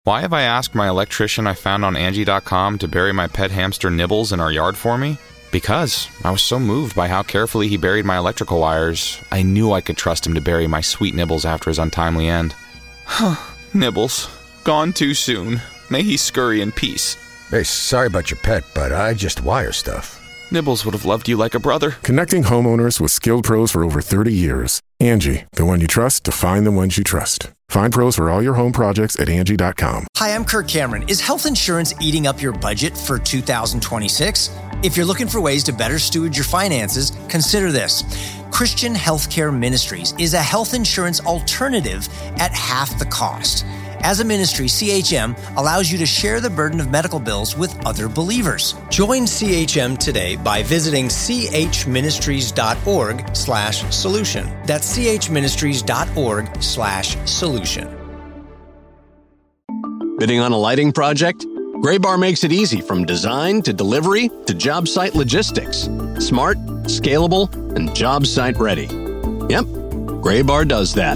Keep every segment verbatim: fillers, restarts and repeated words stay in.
Why have I asked my electrician I found on Angie dot com to bury my pet hamster Nibbles in our yard for me? Because I was so moved by how carefully he buried my electrical wires, I knew I could trust him to bury my sweet Nibbles after his untimely end. Nibbles, gone too soon. May he scurry in peace. Hey, sorry about your pet, but I just wire stuff. Nibbles would have loved you like a brother. Connecting homeowners with skilled pros for over thirty years. Angie, the one you trust to find the ones you trust. Find pros for all your home projects at Angie dot com. Hi, I'm Kirk Cameron. Is health insurance eating up your budget for two thousand twenty-six? If you're looking for ways to better steward your finances, consider this. Christian Healthcare Ministries is a health insurance alternative at half the cost. As a ministry, C H M allows you to share the burden of medical bills with other believers. Join C H M today by visiting chministries.org slash solution. That's chministries.org slash solution. Bidding on a lighting project? Graybar makes it easy from design to delivery to job site logistics. Smart, scalable, and job site ready. Yep, Graybar does that.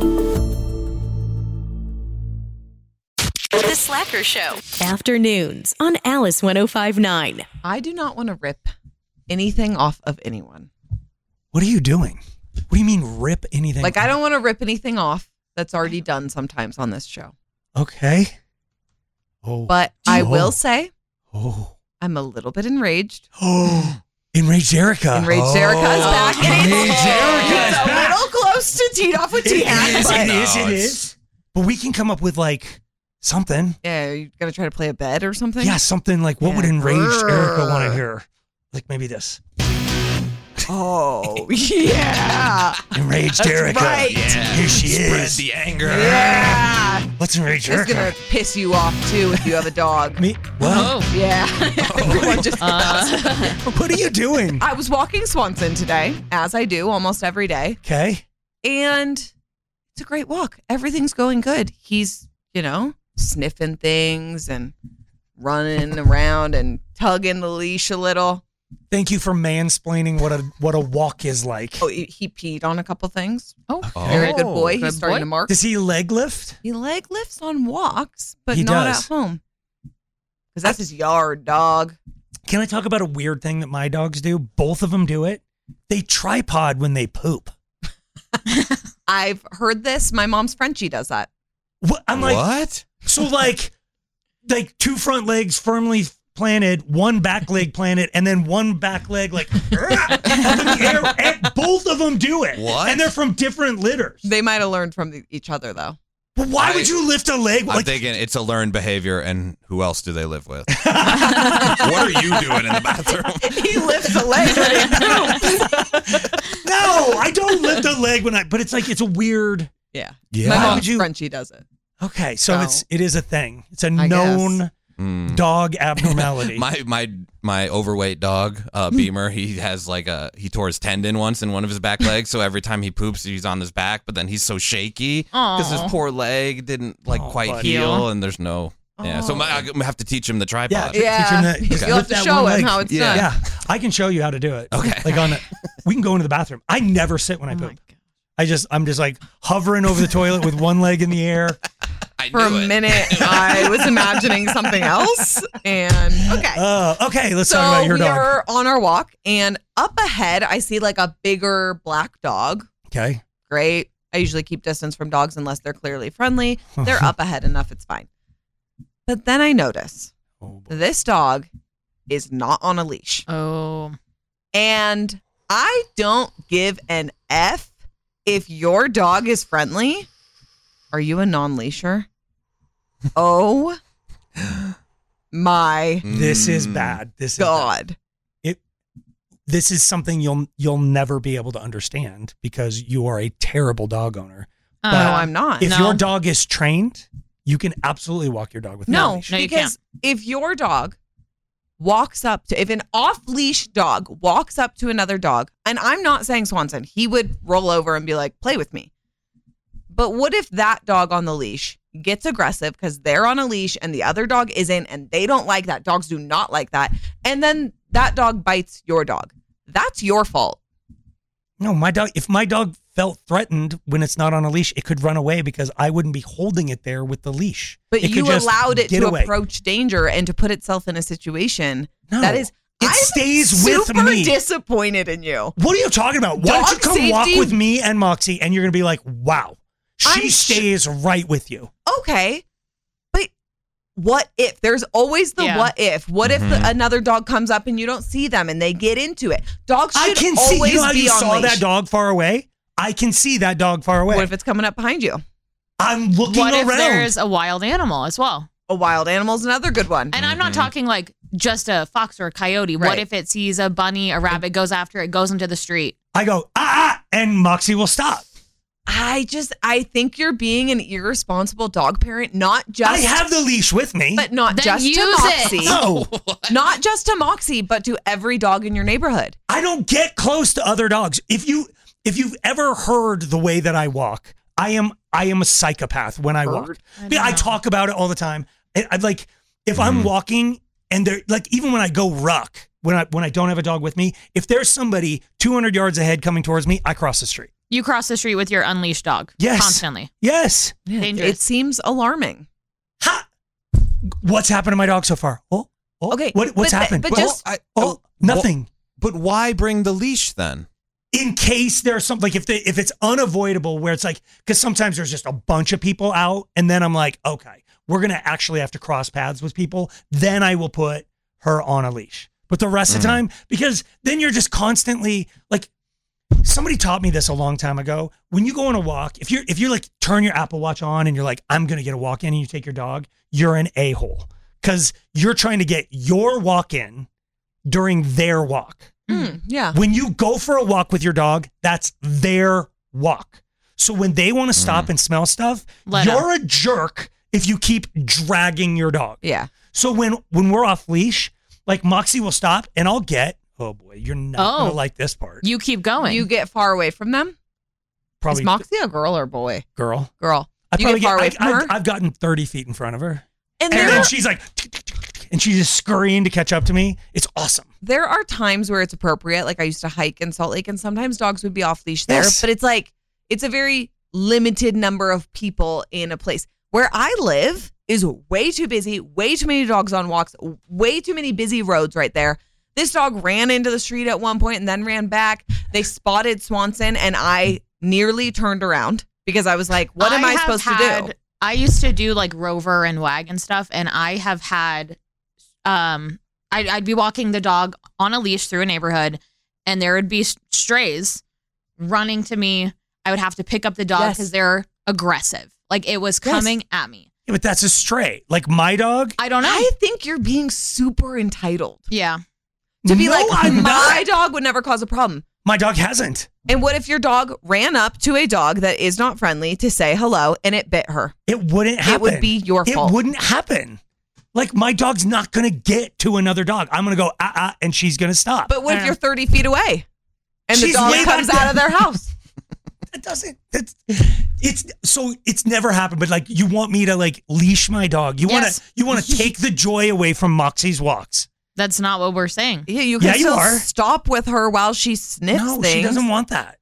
The Slacker Show. Afternoons on Alice one oh five point nine. I do not want to rip anything off of anyone. What are you doing? What do you mean rip anything Like, off? I don't want to rip anything off that's already done sometimes on this show. Okay. Oh. But I will say, Oh. I'm a little bit enraged. Oh. Enraged Erica. Enraged oh. Erica is back. Enraged Erica is It's a back. little close to teed off with It T-Hack. is, but- it is, No, it it's- is. But we can come up with like something. Yeah, are you going to try to play a bed or something? Yeah, something like what Yeah. would enraged Erica want to Grrr. hear? Like maybe this. Oh, yeah. Enraged That's Erica. right. Yeah. Here she Spread is. the anger. Yeah. Let's enrage It's Erica. going to piss you off, too, if you have a dog. Me? What? Yeah. Everyone just What are you doing? I was walking Swanson today, as I do almost every day. Okay. And it's a great walk. Everything's going good. He's, you know, sniffing things and running around and tugging the leash a little. Thank you for mansplaining what a what a walk is like. Oh, he, he peed on a couple things. Oh, Very good boy. Good He's starting boy. to mark. Does he leg lift? He leg lifts on walks, but He not does. at home. Because that's his yard, dog. Can I talk about a weird thing that my dogs do? Both of them do it. They tripod when they poop. I've heard this. My mom's Frenchie does that. What? I'm like, What? so like, like two front legs firmly planted, one back leg planted, and then one back leg like up in the air. And both of them do it. What? And they're from different litters. They might have learned from the, each other, though. But why I- would you lift a leg? I'm Like, thinking it's a learned behavior, and who else do they live with? What are you doing in the bathroom? He lifts a leg when he poops. no, I don't lift a leg when I. But it's like it's a weird. Yeah. Yeah. My Why mom's would you- Frenchie does it. Okay, so So- it's it is a thing. It's a I known guess. Mm. dog abnormality. My my my overweight dog, uh, Beamer, he has like a he tore his tendon once in one of his back legs, so every time he poops, he's on his back. But then he's so shaky because his Aw. poor leg didn't like Oh, quite buddy. heal, and there's no yeah. So my, I have to teach him the yeah, tripod. teach him that- just You'll have lift to that show one him leg. how it's Yeah. done. Yeah, I can show you how to do it. Okay. Like on, a, we can go into the bathroom. I never sit when I Oh my poop. God. I just, I'm just like hovering over the toilet with one leg in the air. I For a knew it. minute, I was imagining something else. And okay. Uh, okay, let's so talk about your we dog. are on our walk, and up ahead, I see like a bigger black dog. Okay. Great. I usually keep distance from dogs unless they're clearly friendly. They're up ahead enough, it's fine. But then I notice Oh, boy. this dog is not on a leash. Oh. And I don't give an F if your dog is friendly. Are you a non-leasher? Oh my This is Mm. bad. This is bad. God. This is something you'll you'll never be able to understand because you are a terrible dog owner. Uh, No, I'm not. If No. your dog is trained, you can absolutely walk your dog with No, no leash. No, you because if your dog walks up to, if an off-leash dog walks up to another dog, and I'm not saying Swanson, he would roll over and be like, play with me. But what if that dog on the leash gets aggressive because they're on a leash and the other dog isn't, and they don't like that? Dogs do not like that. And then that dog bites your dog. That's your fault. No, my dog, if my dog felt threatened when it's not on a leash, it could run away because I wouldn't be holding it there with the leash. But it you could just allowed it get to away. approach danger and to put itself in a situation No, that is. it I'm stays with super me. disappointed in you. What are you talking about? Why don't you Dog come safety- walk with me and Moxie and you're going to be like, wow, she I'm sh- stays right with you. Okay, but what if? There's always the Yeah. what if. What if the, another dog comes up and you don't see them and they get into it? Dogs I should can see, always you know how be you on saw leash. that dog far away? I can see that dog far away. What if it's coming up behind you? I'm looking What if around. there's a wild animal as well? A wild animal is another good one. And I'm not talking like just a fox or a coyote. What Right. if it sees a bunny, a rabbit, goes after it, goes into the street? I go, ah, ah, and Moxie will stop. I just, I think you're being an irresponsible dog parent, not just. I have the leash with me. But not Then just to use it. Moxie. No, Not just to Moxie, but to every dog in your neighborhood. I don't get close to other dogs. If you if you've ever heard the way that I walk, I am I am a psychopath when I walk. I Yeah, I know. talk about it all the time. I, I like if I'm walking and they're like even when I go ruck when I when I don't have a dog with me, if there's somebody two hundred yards ahead coming towards me, I cross the street. You cross the street with your unleashed dog. Yes. Constantly. Yes. Dangerous. It seems alarming. Ha! What's happened to my dog so far? Oh, oh Okay, What what's but th- happened? but oh, just- I- oh, nothing. But why bring the leash then? In case there's something like if they, if it's unavoidable where it's like because sometimes there's just a bunch of people out and then I'm like okay we're gonna actually have to cross paths with people, then I will put her on a leash. But the rest of the time, because then you're just constantly like somebody taught me this a long time ago. When you go on a walk, if you're if you're like turn your Apple Watch on and you're like I'm gonna get a walk in and you take your dog, you're an a-hole because you're trying to get your walk in during their walk. Mm, yeah. When you go for a walk with your dog, that's their walk. So when they want to stop and smell stuff, Let you're a jerk if you keep dragging your dog. Yeah. So when when we're off leash, like Moxie will stop and I'll get, oh boy, you're not Oh. gonna like this part. You keep going. You get far away from them? Probably Is Moxie a girl or boy? girl. Girl. I You probably get far away I, from I've, her? I've gotten thirty feet in front of her. And And there, then she's like, and she's just scurrying to catch up to me. It's awesome. there are times where it's appropriate. Like I used to hike in Salt Lake and sometimes dogs would be off leash there. Yes. But it's like, it's a very limited number of people in a place. Where I live is way too busy, way too many dogs on walks, way too many busy roads right there. This dog ran into the street at one point and then ran back. They spotted Swanson and I nearly turned around because I was like, what am I, have supposed to had- do? I used to do like Rover and Wag and stuff, and I have had, um, I'd, I'd be walking the dog on a leash through a neighborhood, and there would be s- strays running to me. I would have to pick up the dog Yes. because they're aggressive. Like it was Yes. coming at me. Yeah, but that's a stray. Like my dog. I don't know. I think you're being super entitled yeah. to be No, like, I'm my not. dog would never cause a problem. My dog hasn't. And what if your dog ran up to a dog that is not friendly to say hello and it bit her? It wouldn't happen. It would be your it fault. It wouldn't happen. Like my dog's not gonna get to another dog. I'm gonna go ah ah, and she's gonna stop. But what if Yeah. you're thirty feet away and the She's dog way comes back out of their house? It doesn't. It's, it's so it's never happened. But like you want me to like leash my dog. You want Yes. to you want to take the joy away from Moxie's walks. That's not what we're saying. Yeah, you can Yeah, you still are. stop with her while she sniffs No, things. she doesn't want that.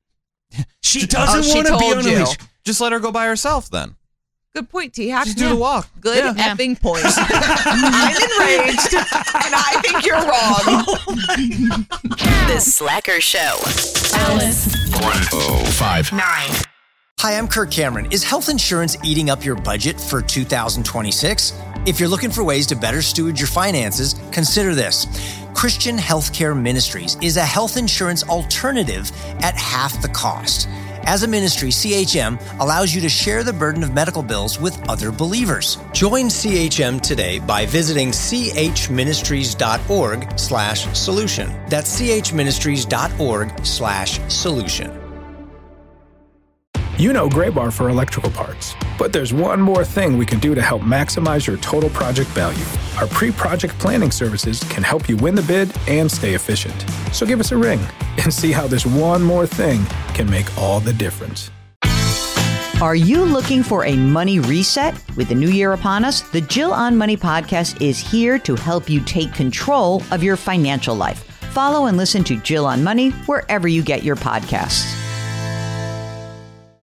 She Oh, doesn't she want to be told on a you. leash. Just let her go by herself then. Good point, T-Hack. Just do the walk. Good Yeah. Yeah. effing point. I'm enraged, and I think you're wrong. The Slacker Show. Alice. Hi, I'm Kirk Cameron. Is health insurance eating up your budget for two thousand twenty-six? If you're looking for ways to better steward your finances, consider this. Christian Healthcare Ministries is a health insurance alternative at half the cost. As a ministry, C H M allows you to share the burden of medical bills with other believers. Join C H M today by visiting chministries.org slash solution. That's chministries.org slash solution. You know Gray Bar for electrical parts, but there's one more thing we can do to help maximize your total project value. Our pre-project planning services can help you win the bid and stay efficient. So give us a ring and see how this one more thing can make all the difference. Are you looking for a money reset? With the new year upon us, the Jill on Money podcast is here to help you take control of your financial life. Follow and listen to Jill on Money wherever you get your podcasts.